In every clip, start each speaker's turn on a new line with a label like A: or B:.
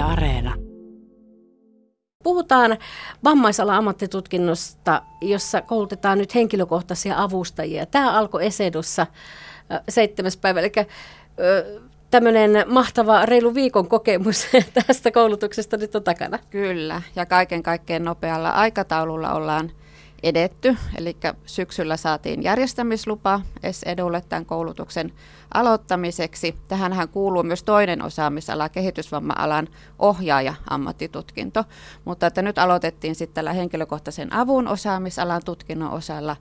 A: Areena.
B: Puhutaan vammaisalan ammattitutkinnosta, jossa koulutetaan nyt henkilökohtaisia avustajia. Tämä alkoi ESEDUssa 7. päivä, eli tämmöinen mahtava reilu viikon kokemus tästä koulutuksesta nyt on takana.
C: Kyllä, ja kaiken kaikkein nopealla aikataululla ollaan edetty, eli syksyllä saatiin järjestämislupa ESEDUlle tämän koulutuksen aloittamiseksi. Tähänhän kuuluu myös toinen osaamisala, kehitysvamma-alan ohjaaja-ammattitutkinto, mutta että nyt aloitettiin sitten tällä henkilökohtaisen avun osaamisalan tutkinnon osalla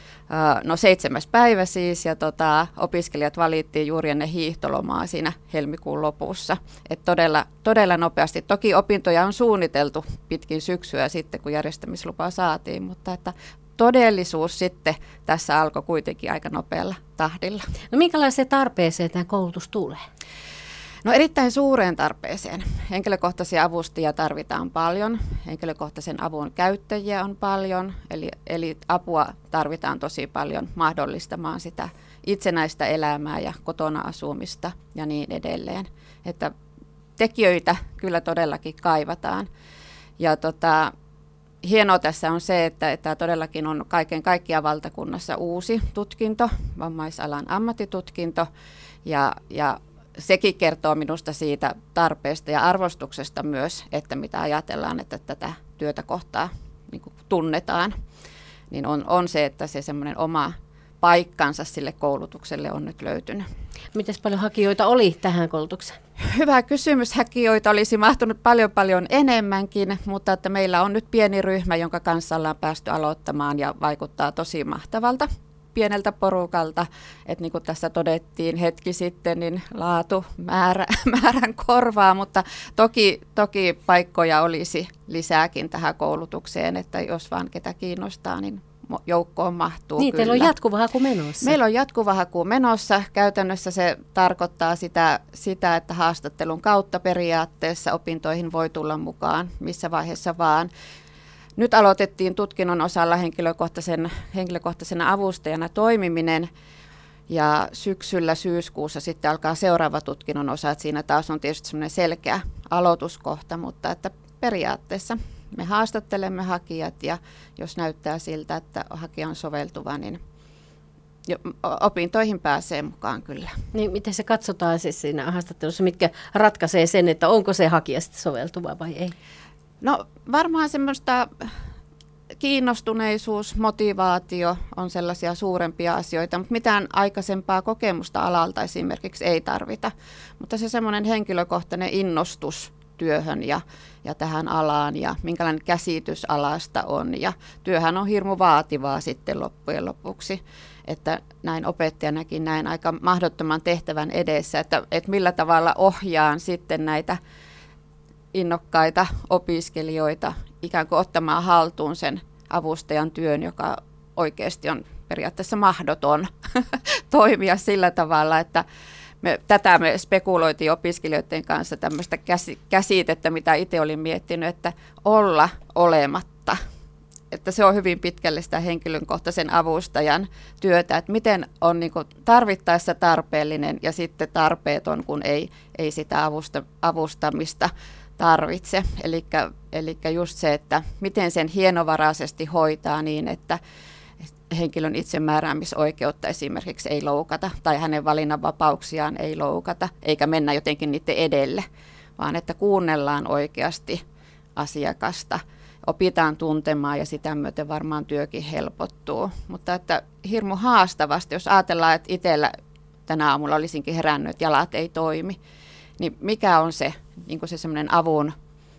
C: 7. päivä siis, ja opiskelijat valittiin juuri ennen hiihtolomaa siinä helmikuun lopussa. Et todella nopeasti. Toki opintoja on suunniteltu pitkin syksyä sitten, kun järjestämislupa saatiin, mutta että todellisuus sitten tässä alkoi kuitenkin aika nopealla tahdilla.
B: No minkälaiseen tarpeeseen tämä koulutus tulee?
C: No erittäin suureen tarpeeseen. Henkilökohtaisia avustajia tarvitaan paljon, henkilökohtaisen avun käyttäjiä on paljon, eli apua tarvitaan tosi paljon mahdollistamaan sitä itsenäistä elämää ja kotona asumista ja niin edelleen. Että tekijöitä kyllä todellakin kaivataan. Ja hienoa tässä on se, että tämä todellakin on kaiken kaikkiaan valtakunnassa uusi tutkinto, vammaisalan ammattitutkinto, ja sekin kertoo minusta siitä tarpeesta ja arvostuksesta myös, että mitä ajatellaan, että tätä työtä kohtaa niin kuin tunnetaan, niin on se, että se semmoinen oma paikkansa sille koulutukselle on nyt löytynyt.
B: Miten paljon hakijoita oli tähän koulutukseen?
C: Hyvä kysymys. Hakijoita olisi mahtunut paljon enemmänkin, mutta että meillä on nyt pieni ryhmä, jonka kanssa ollaan päästy aloittamaan ja vaikuttaa tosi mahtavalta. Pieneltä porukalta, että niin kuin tässä todettiin hetki sitten, niin laatu määrän korvaa, mutta toki paikkoja olisi lisääkin tähän koulutukseen, että jos vaan ketä kiinnostaa, niin joukkoon mahtuu.
B: Niin,
C: kyllä.
B: teillä on jatkuva haku menossa.
C: Meillä on jatkuva haku menossa. Käytännössä se tarkoittaa sitä, että haastattelun kautta periaatteessa opintoihin voi tulla mukaan missä vaiheessa vaan. Nyt aloitettiin tutkinnon osalla henkilökohtaisena avustajana toimiminen, ja syyskuussa sitten alkaa seuraava tutkinnon osa, että siinä taas on tietysti semmoinen selkeä aloituskohta, mutta että periaatteessa me haastattelemme hakijat, ja jos näyttää siltä, että hakija on soveltuva, niin opintoihin pääsee mukaan kyllä.
B: Niin, miten se katsotaan siis siinä haastattelussa, mitkä ratkaisee sen, että onko se hakija sitten soveltuva vai ei?
C: No varmaan semmoista kiinnostuneisuus, motivaatio on sellaisia suurempia asioita, mutta mitään aikaisempaa kokemusta alalta esimerkiksi ei tarvita. Mutta se semmoinen henkilökohtainen innostus työhön ja tähän alaan ja minkälainen käsitys alasta on. Ja työhän on hirmu vaativaa sitten loppujen lopuksi, että näin opettajanakin näin aika mahdottoman tehtävän edessä, että millä tavalla ohjaan sitten näitä innokkaita opiskelijoita ikään kuin ottamaan haltuun sen avustajan työn, joka oikeasti on periaatteessa mahdoton toimia sillä tavalla, että tätä me spekuloitiin opiskelijoiden kanssa tämmöistä käsitettä, mitä itse olin miettinyt, että olla olematta. Että se on hyvin pitkälle sitä henkilökohtaisen avustajan työtä, että miten on niin kuin tarvittaessa tarpeellinen ja sitten tarpeeton, kun ei sitä avustamista tarvitse. Eli just se, että miten sen hienovaraisesti hoitaa niin, että henkilön itsemääräämisoikeutta esimerkiksi ei loukata tai hänen valinnanvapauksiaan ei loukata, eikä mennä jotenkin niiden edelle, vaan että kuunnellaan oikeasti asiakasta, opitaan tuntemaan ja sitä myöten varmaan työkin helpottuu. Mutta että hirmu haastavasti, jos ajatellaan, että itsellä tänä aamulla olisinkin herännyt, että jalat ei toimi, niin mikä on se, niin kuin se semmoinen avun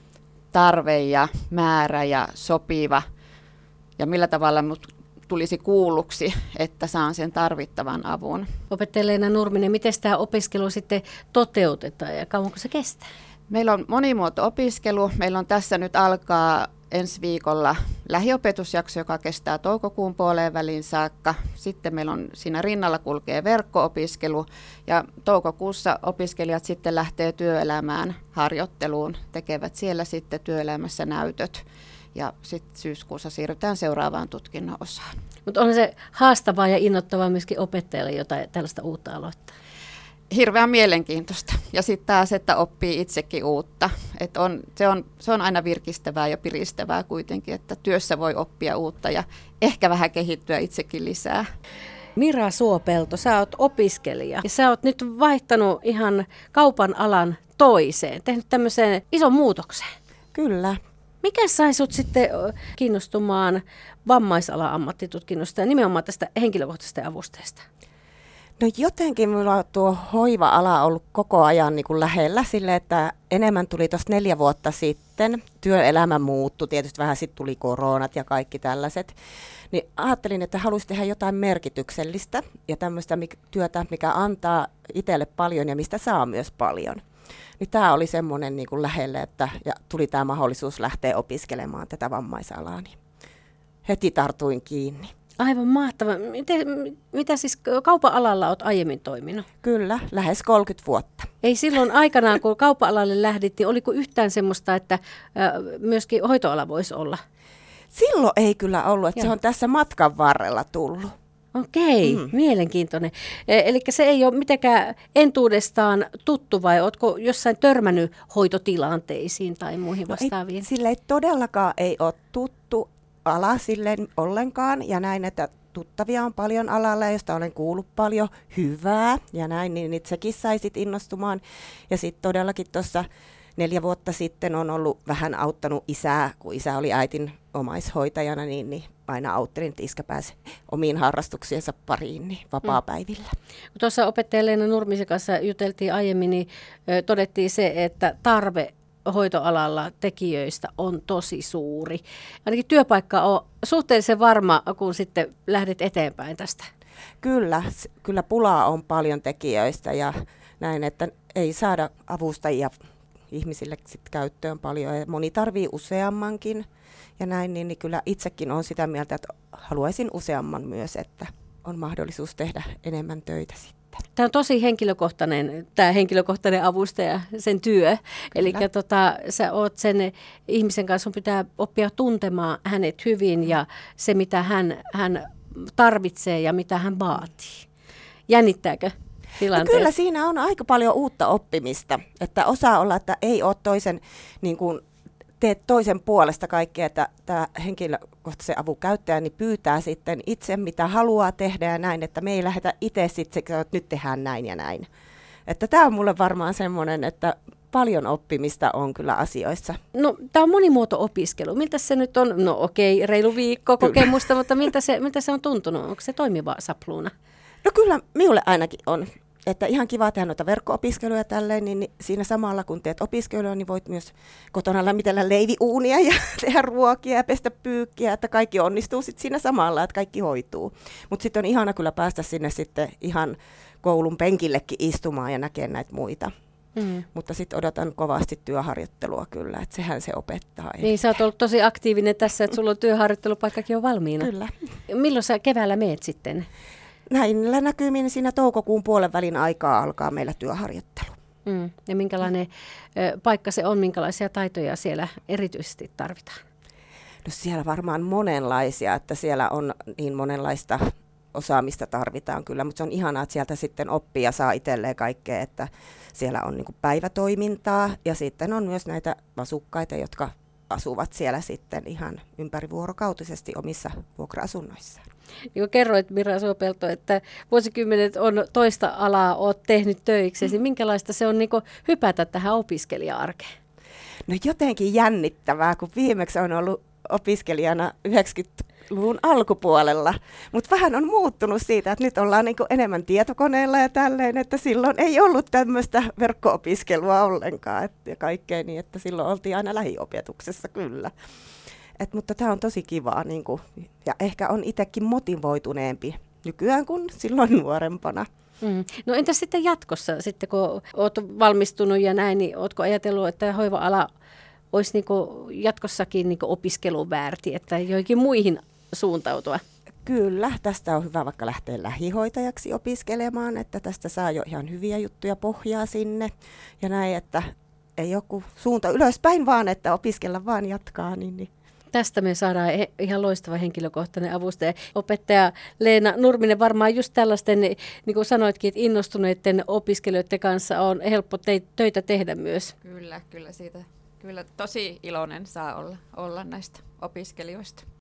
C: tarve ja määrä ja sopiva ja millä tavalla mut tulisi kuulluksi, että saan sen tarvittavan avun.
B: Opettaja Leena Nurminen, miten tämä opiskelu sitten toteutetaan ja kauanko se kestää?
C: Meillä on monimuoto-opiskelu. Meillä on tässä nyt alkaa ensi viikolla lähiopetusjakso, joka kestää toukokuun puoleen väliin saakka. Sitten meillä on siinä rinnalla kulkee verkko-opiskelu ja toukokuussa opiskelijat sitten lähtee työelämään harjoitteluun, tekevät siellä sitten työelämässä näytöt ja sitten syyskuussa siirrytään seuraavaan tutkinnon osaan.
B: Mutta on se haastavaa ja innoittavaa myöskin opettajalle jotain tällaista uutta aloittaa?
C: hirveän mielenkiintoista. Ja sitten taas, että oppii itsekin uutta. Se on aina virkistävää ja piristävää kuitenkin, että työssä voi oppia uutta ja ehkä vähän kehittyä itsekin lisää.
B: Mira Suopelto, sä oot opiskelija ja sä oot nyt vaihtanut ihan kaupan alan toiseen, tehnyt tämmöisen ison muutoksen.
C: Kyllä.
B: Mikä sai sut sitten kiinnostumaan vammaisalan ammattitutkinnosta ja nimenomaan tästä henkilökohtaisesta avusteesta?
A: No jotenkin minulla on tuo hoiva-ala ollut koko ajan niin kuin lähellä sille, että enemmän tuli tuossa 4 vuotta sitten. Työelämä muuttui, tietysti vähän sitten tuli koronat ja kaikki tällaiset. Niin ajattelin, että haluaisin tehdä jotain merkityksellistä ja tämmöistä työtä, mikä antaa itselle paljon ja mistä saa myös paljon. Niin tämä oli semmoinen niin kuin lähelle, ja tuli tämä mahdollisuus lähteä opiskelemaan tätä vammaisalaa. Niin heti tartuin kiinni.
B: Aivan mahtava. Mitä siis kaupan alalla olet aiemmin toiminut?
A: Kyllä, lähes 30 vuotta.
B: Ei silloin aikanaan, kun kaupan alalle lähdit, niin oliko yhtään semmoista, että myöskin hoitoala voisi olla?
A: Silloin ei kyllä ollut, että se on tässä matkan varrella tullut.
B: Okei, mielenkiintoinen. Eli se ei ole mitenkään entuudestaan tuttu vai oletko jossain törmännyt hoitotilanteisiin tai muihin vastaaviin?
A: Sille ei todellakaan ei ole tuttu ala silleen ollenkaan ja näin, että tuttavia on paljon alalla, josta olen kuullut paljon hyvää ja näin, niin sekin sai sitten innostumaan. Ja sitten todellakin tuossa 4 vuotta sitten on ollut vähän auttanut isää, kun isä oli äitin omaishoitajana, niin aina auttelin, että iskä pääsi omiin harrastuksiensa pariin niin vapaapäivillä.
B: Tuossa opettaja Leena Nurmisen kanssa juteltiin aiemmin, niin todettiin se, että tarve hoitoalalla tekijöistä on tosi suuri. Ainakin työpaikka on suhteellisen varma, kun sitten lähdet eteenpäin tästä.
A: Kyllä pulaa on paljon tekijöistä ja näin, että ei saada avustajia ihmisille sit käyttöön paljon ja moni tarvii useammankin ja näin, niin kyllä itsekin on sitä mieltä, että haluaisin useamman myös, että on mahdollisuus tehdä enemmän töitä sitten.
B: Tämä on tosi henkilökohtainen, tämä henkilökohtainen avustaja, sen työ. Eli sä oot sen ihmisen kanssa, sun pitää oppia tuntemaan hänet hyvin ja se, mitä hän tarvitsee ja mitä hän vaatii. Jännittääkö tilanteet?
A: No kyllä siinä on aika paljon uutta oppimista, että osaa olla, että ei ole toisen niin kuin teet toisen puolesta kaikkea, että tämä henkilökohtaisen avun käyttäjä niin pyytää sitten itse, mitä haluaa tehdä ja näin, että me ei lähdetä itse sitten, että nyt tehdään näin ja näin. Että tämä on mulle varmaan semmoinen, että paljon oppimista on kyllä asioissa.
B: No, tämä on monimuoto-opiskelu. Miltä se nyt on? No okei, reilu viikko kokemusta, mutta miltä se on tuntunut? Onko se toimiva sapluuna?
A: No kyllä, minulle ainakin on. Että ihan kiva tehdä noita verkko-opiskeluja tälleen, niin siinä samalla kun teet opiskelua, niin voit myös kotona lämmitellä leiviuunia ja tehdä ruokia ja pestä pyykkiä, että kaikki onnistuu sitten siinä samalla, että kaikki hoituu. Mutta sitten on ihana kyllä päästä sinne sitten ihan koulun penkillekin istumaan ja näkemään näitä muita. Mutta sitten odotan kovasti työharjoittelua kyllä, että sehän se opettaa.
B: Niin, sä oot ollut tosi aktiivinen tässä, että sulla on työharjoittelupaikkakin on valmiina.
A: Kyllä.
B: Milloin sä keväällä meet sitten?
A: Näillä näkymin siinä toukokuun puolen välin aikaa alkaa meillä työharjoittelu.
B: Ja minkälainen paikka se on, minkälaisia taitoja siellä erityisesti tarvitaan?
A: No siellä varmaan monenlaisia, että siellä on niin monenlaista osaamista tarvitaan kyllä, mutta se on ihanaa, että sieltä sitten oppii ja saa itselleen kaikkea, että siellä on niin kuin päivätoimintaa ja sitten on myös näitä asukkaita, jotka asuvat siellä sitten ihan ympärivuorokautisesti omissa vuokra-asunnoissaan.
B: Niin kuin kerroit, Mira Suopelto, että vuosikymmenet on toista alaa olet tehnyt töiksi, niin minkälaista se on niin kuin hypätä tähän opiskelija-arkeen?
A: No jotenkin jännittävää, kun viimeksi on ollut opiskelijana 90-luvun alkupuolella, mutta vähän on muuttunut siitä, että nyt ollaan niin kuin enemmän tietokoneella ja tälleen, että silloin ei ollut tämmöistä verkko-opiskelua ollenkaan ja kaikkea niin, että silloin oltiin aina lähiopetuksessa kyllä. Mutta tämä on tosi kivaa niin kuin, ja ehkä on itsekin motivoituneempi nykyään kuin silloin nuorempana.
B: No entäs sitten jatkossa, sitten kun olet valmistunut ja näin, niin oletko ajatellut, että hoiva-ala olisi niin kuin jatkossakin niin kuin opiskelun väärti, että joihin muihin suuntautua?
A: Kyllä, tästä on hyvä vaikka lähteä lähihoitajaksi opiskelemaan, että tästä saa jo ihan hyviä juttuja pohjaa sinne ja näin, että ei joku suunta ylöspäin vaan, että opiskella vaan jatkaa. Niin.
B: Tästä me saadaan ihan loistava henkilökohtainen avustaja. Opettaja Leena Nurminen, varmaan just tällaisten, niin kuin sanoitkin, että innostuneiden opiskelijoiden kanssa on helppo töitä tehdä myös.
C: Kyllä siitä. Kyllä tosi iloinen saa olla näistä opiskelijoista.